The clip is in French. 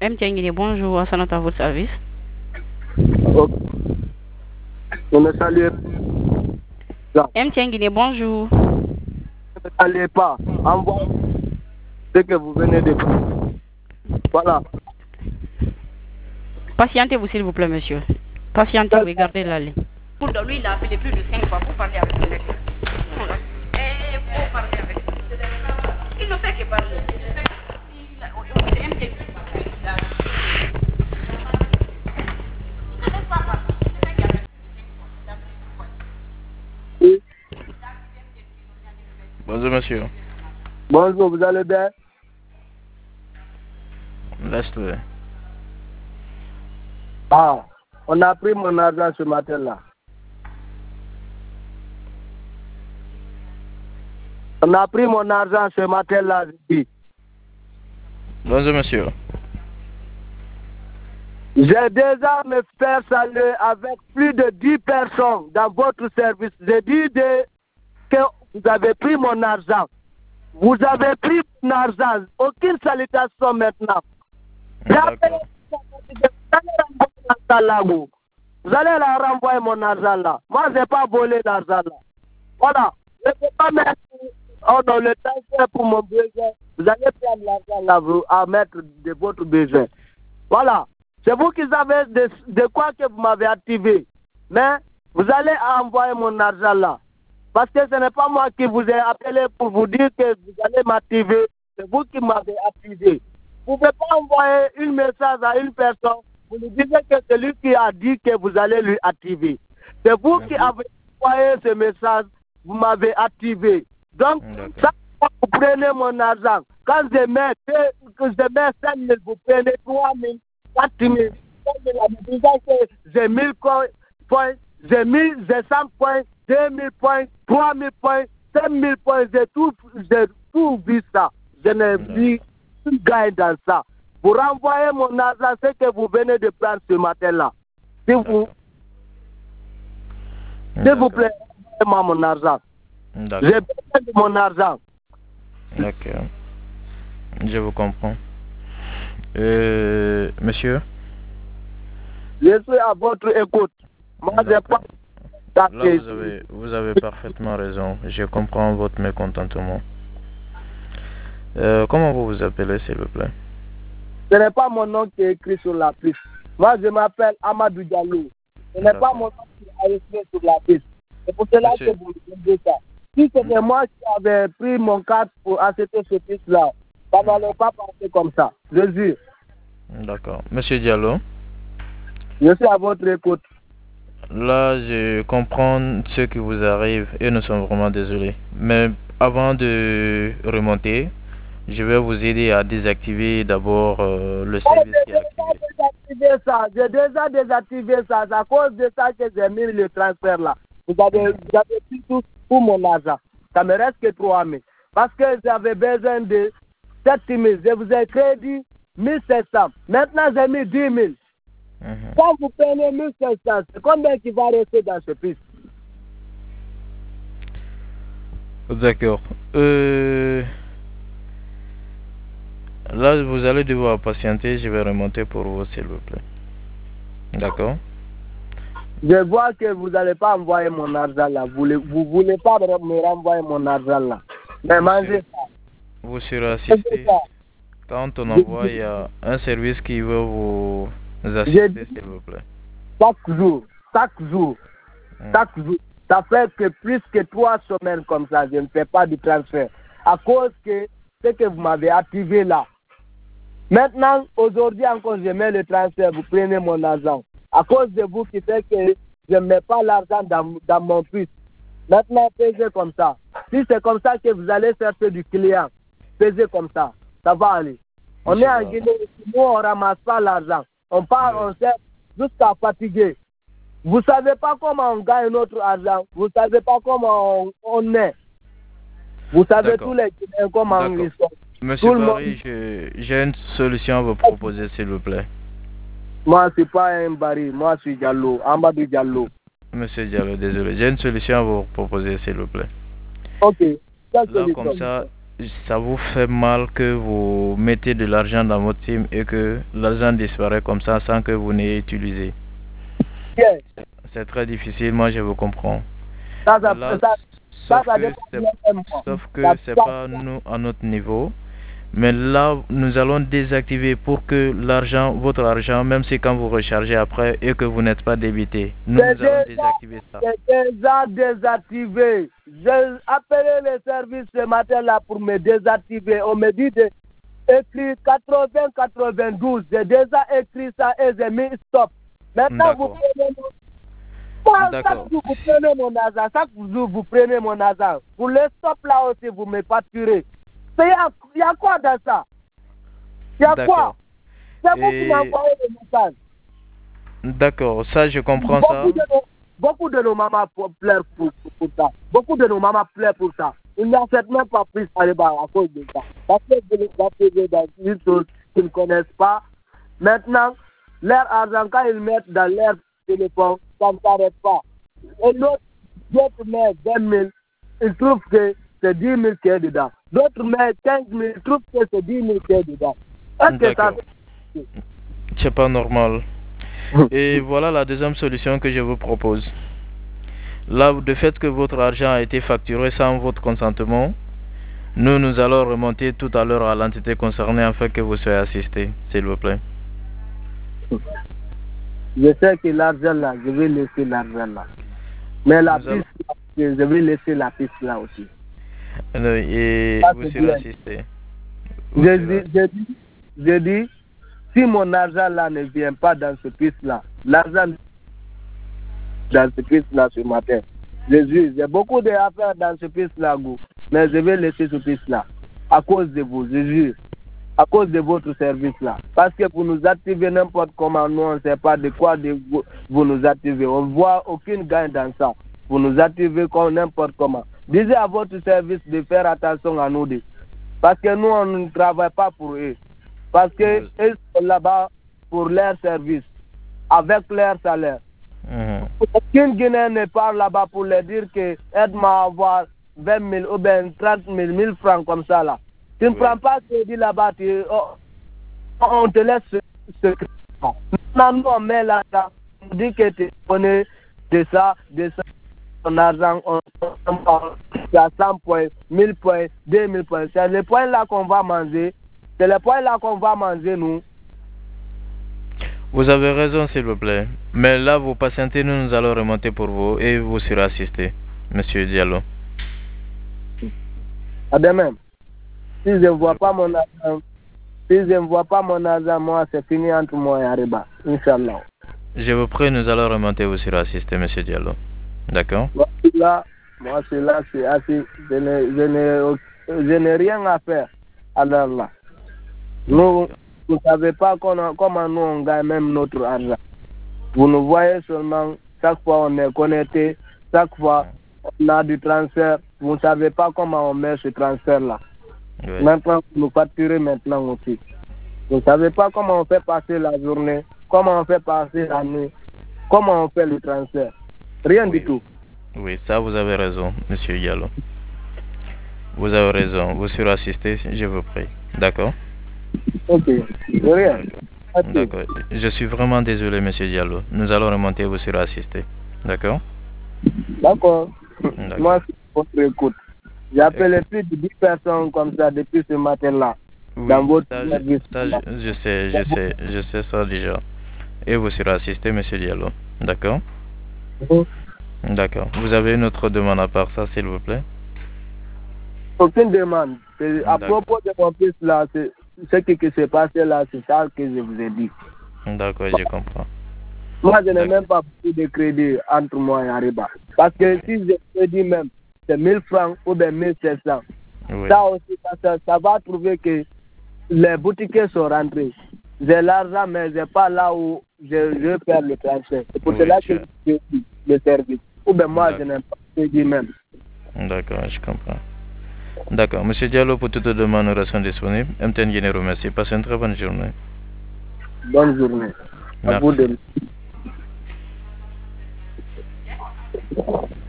MTN Guinée, bonjour, Hassanat à votre service. Ok. Ne me saluez pas. MTN Guinée, bonjour. Ne me saluez pas. Envoyez ce que vous venez de faire. Voilà. Patientez-vous, s'il vous plaît, monsieur. Patientez-vous et gardez la ligne. Pour lui, il a appelé plus de 5 fois pour parler avec le mec. Et pour parler avec lui. Il ne fait que parler. Oui. Bonjour monsieur. Bonjour, vous allez bien? Laisse-le. Ah, on a pris mon argent ce matin-là. On a pris mon argent ce matin-là, je dis. Bonjour monsieur. J'ai déjà me fait saluer avec plus de 10 personnes dans votre service. J'ai dit que vous avez pris mon argent. Vous avez pris mon argent. Aucune salutation maintenant. D'accord. Vous allez la renvoyer mon argent là. Moi, je n'ai pas volé l'argent là. Voilà. Je ne peux pas mettre dans le transfert pour mon besoin. Vous allez prendre l'argent là à mettre de votre besoin. Voilà. C'est vous qui savez de quoi que vous m'avez activé. Mais vous allez envoyer mon argent là. Parce que ce n'est pas moi qui vous ai appelé pour vous dire que vous allez m'activer. C'est vous qui m'avez activé. Vous ne pouvez pas envoyer un message à une personne. Vous lui dites que c'est lui qui a dit que vous allez lui activer. C'est vous qui avez envoyé ce message. Vous m'avez activé. Donc, ça, vous prenez mon argent. Quand je mets 5 000, vous prenez 3 000, 4 000, 5 000, en disant que j'ai 1000 points, j'ai 100 points, 2 000 points, 3 000 points, 5 000 points, j'ai tout vu ça. Je n'ai vu une gagne dans ça. Vous renvoyez mon argent, ce que vous venez de prendre ce matin-là. S'il vous plaît, renvoyez-moi mon argent. J'ai besoin de mon argent. D'accord. Je vous comprends. Monsieur? Je suis à votre écoute. Moi, je pas. Là, vous avez parfaitement raison. Je comprends votre mécontentement. Comment vous vous appelez, s'il vous plaît? Ce n'est pas mon nom qui est écrit sur la piste. Moi, je m'appelle Amadou Diallo. Ce n'est pas mon nom qui est écrit sur la piste. C'est pour cela que vous me dites ça. Si c'était moi qui avais pris mon carte pour acheter ce piste-là, ça n'allait pas passer comme ça. Je jure. D'accord. Monsieur Diallo? Je suis à votre écoute. Là, je comprends ce qui vous arrive et nous sommes vraiment désolés. Mais avant de remonter, je vais vous aider à désactiver d'abord le service qui est activé. J'ai déjà désactivé ça. C'est à cause de ça que j'ai mis le transfert là. Vous avez pris tout pour mon argent. Ça me reste que 3 000. Parce que j'avais besoin de 7 000. Je vous ai crédit 1 700. Maintenant, j'ai mis 10 000. Quand vous prenez 1 700, c'est combien qui va rester dans ce piste? D'accord. Là, vous allez devoir patienter. Je vais remonter pour vous, s'il vous plaît. D'accord? Je vois que vous n'allez pas envoyer mon argent là. Vous ne voulez pas me renvoyer mon argent là. Mais mangez ça. Vous serez assisté. Quand on envoie, il y a un service qui veut vous assister, s'il vous plaît. Chaque jour. Ça fait que plus que 3 semaines comme ça, je ne fais pas de transfert. À cause que ce que vous m'avez activé là. Maintenant, aujourd'hui encore, je mets le transfert, vous prenez mon argent. À cause de vous qui fait que je ne mets pas l'argent dans mon puce. Maintenant, payez comme ça. Si c'est comme ça que vous allez chercher du client, payez comme ça. Ça va aller. On est en Guinée, nous on ne ramasse pas l'argent. On part, on sert jusqu'à fatiguer. Vous ne savez pas comment on gagne notre argent. Vous ne savez pas comment on est. Vous savez tous les Guinéens comment ils sont. Monsieur Barry, j'ai une solution à vous proposer, s'il vous plaît. Moi, ce n'est pas un Barry. Moi, je suis Diallo. Amadou Diallo. Monsieur Diallo, désolé. J'ai une solution à vous proposer, s'il vous plaît. Ok. Là, comme ça, ça vous fait mal que vous mettez de l'argent dans votre team et que l'argent disparaît comme ça sans que vous n'ayez utilisé. Yes. C'est très difficile, moi je vous comprends. Ça, Là, ça sauf que c'est pas nous à notre niveau. Mais là, nous allons désactiver pour que l'argent, votre argent, même si quand vous rechargez après et que vous n'êtes pas débité, nous allons désactiver ça. C'est déjà désactivé. J'ai appelé le service ce matin-là pour me désactiver. On me dit d'écrire 80-92. J'ai déjà écrit ça et j'ai mis stop. Maintenant, vous prenez mon argent. Chaque jour, vous prenez mon argent. Pour le stop là aussi, vous me facturez. Il y a quoi dans ça? Il y a quoi? C'est vous qui m'envoyez le message. D'accord, ça je comprends ça. Beaucoup de nos mamans pleurent pour ça. Beaucoup de nos mamans pleurent pour ça. Ils n'acceptent même pas plus aller à cause de ça. Parce que vous les activez dans une chose qu'ils ne connaissent pas. Maintenant, leur argent, quand ils mettent dans leur téléphone, ça ne s'arrête pas. Et l'autre met 20 000, ils trouvent que c'est 10 000 qui est dedans. D'autres mettent 15 000, ils trouvent que c'est 10 000 qui est dedans. Est-ce que ça... C'est pas normal. Et voilà la deuxième solution que je vous propose. Là, de fait que votre argent a été facturé sans votre consentement, nous allons remonter tout à l'heure à l'entité concernée afin que vous soyez assisté, s'il vous plaît. Je sais que l'argent là, je vais laisser l'argent là. Mais la piste, je vais laisser la piste là aussi. Et vous serez assisté. Je dis, si mon argent là ne vient pas dans ce piste là, l'argent dans ce piste là ce matin, Jésus, j'ai beaucoup d'affaires dans ce piste là, mais je vais laisser ce piste là à cause de vous, Jésus, à cause de votre service là. Parce que pour nous activer n'importe comment, nous on ne sait pas de quoi vous nous activez. On ne voit aucune gain dans ça. Vous nous activez comme n'importe comment. Disez à votre service de faire attention à nous deux. Parce que nous, on ne travaille pas pour eux. Parce qu'ils sont là-bas pour leur service, avec leur salaire. Aucun Guinéen ne part là-bas pour leur dire que aide-moi à avoir 20 000 ou bien 30 000, 1000 francs comme ça là. Tu ne prends pas ce dit là-bas, on te laisse ce maintenant, nous, on met là-bas, on dit que tu connais de ça, ton argent, on a 100 points, 1000 points, 2000 points. C'est le point là qu'on va manger. C'est le point là qu'on va manger, nous. Vous avez raison, s'il vous plaît. Mais là, vous patientez, nous allons remonter pour vous et vous serez assisté, Monsieur Diallo. À demain. Si je ne vois pas mon argent, moi, c'est fini entre moi et Ariba. Inch'Allah. Je vous prie, nous allons remonter, vous serez assisté, Monsieur Diallo. D'accord? Moi, c'est assez. Je n'ai rien à faire. Alors là. Nous ne savez pas comment nous on gagne même notre argent. Vous nous voyez seulement, chaque fois on est connecté, chaque fois on a du transfert. Vous ne savez pas comment on met ce transfert-là. Oui. Maintenant, vous nous facturez maintenant aussi. Vous ne savez pas comment on fait passer la journée, comment on fait passer la nuit, comment on fait le transfert. Rien du tout. Oui, ça vous avez raison, Monsieur Diallo. Vous avez raison. Vous serez assisté, je vous prie. D'accord? Ok. Rien. D'accord. Je suis vraiment désolé, Monsieur Diallo. Nous allons remonter, vous serez assisté. D'accord? D'accord. Moi, c'est votre écoute. J'ai appelé plus de 10 personnes comme ça depuis ce matin-là. Oui, dans votre je sais ça déjà. Et vous serez assisté, Monsieur Diallo. D'accord? D'accord. Vous avez une autre demande à part ça, s'il vous plaît? Aucune demande. À propos de mon fils là, ce qui s'est passé là, c'est ça que je vous ai dit. D'accord, je comprends. Moi, je n'ai même pas beaucoup de crédit entre moi et Ariba. Parce que si je crédit même, c'est 1000 francs ou bien 1700. Oui. Ça aussi, ça va trouver que les boutiquiers sont rentrés. J'ai l'argent, mais je n'ai pas là où je vais faire le transfert. C'est pour cela que je dis le service. Ou bien moi, je n'ai pas de crédit même. D'accord, je comprends. D'accord. Monsieur Diallo, pour toute demande, nous restons disponibles. MTN Guinée remercie. Passez une très bonne journée. Bonne journée. Merci. À vous de...